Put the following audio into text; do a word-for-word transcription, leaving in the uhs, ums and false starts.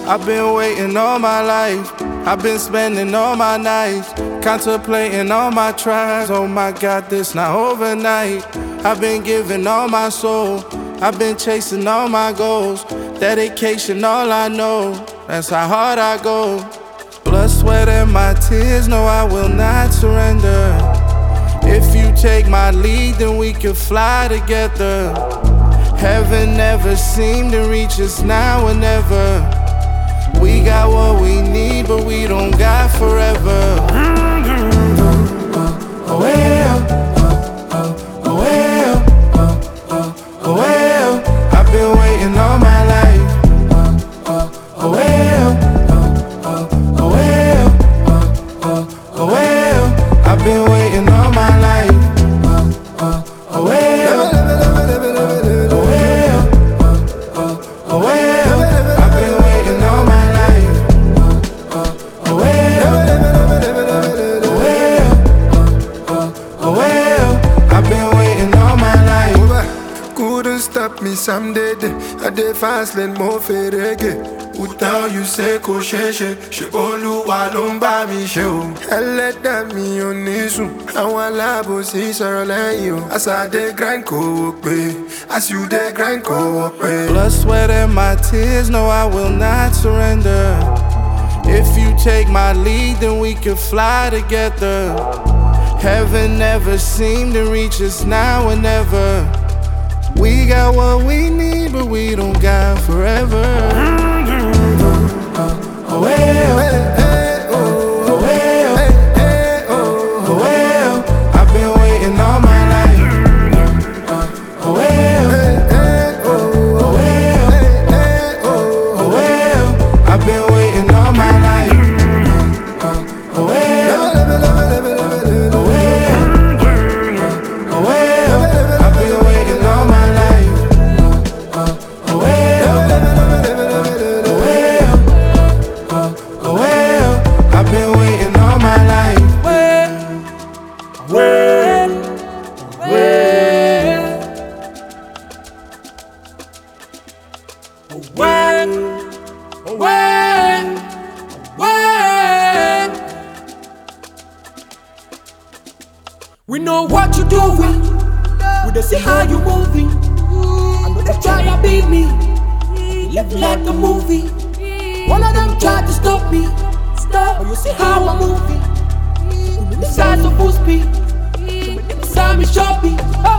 I've been waiting all my life. I've been spending all my nights, contemplating all my tries. Oh my God, this not overnight. I've been giving all my soul. I've been chasing all my goals. Dedication, all I know. That's how hard I go. Blood, sweat, and my tears. No, I will not surrender. If you take my lead, then we can fly together. Heaven never seemed to reach us now or never. We got what we need, but we don't got forever. Oh well, oh well, oh well. I've been waiting all my life. Oh well, oh well, oh well. I've been waiting all my life. Oh well, oh well, oh well. I've been waiting all my life. Oh well, oh well. I've been waiting all my life. Couldn't stop me someday. I did fast lane more ferege. Without you say ko sheshe, she Olúwa ló ń bá mi ṣe o. Ẹlẹ́dàá mi ò ní sùn, àwọn alábòsí sọ̀rọ̀ lẹ́yìn o. As I dey grind kò wò pé, as you dey grind kò wò pé. Blood, sweat, and my tears, no, I will not surrender. If you take my lead, then we can fly together. Heaven never seemed to reach us now or never. We got what we need, but we don't got forever. Oh well, oh well, oh well. I've been waiting all my life. Oh well, oh well, oh well. I've been waiting all my life. Oh well, oh well, oh well. I've been waiting all my life. Oh well, oh well, oh well. I've been waiting all my life. Well, well, well, well, well, well. We know what you're doing. We don't see how you're moving. I know they try to beat me. Live like a movie. All of them try to stop me. Stop. But you see how I'm moving. This guy's so full speed. This time is choppy.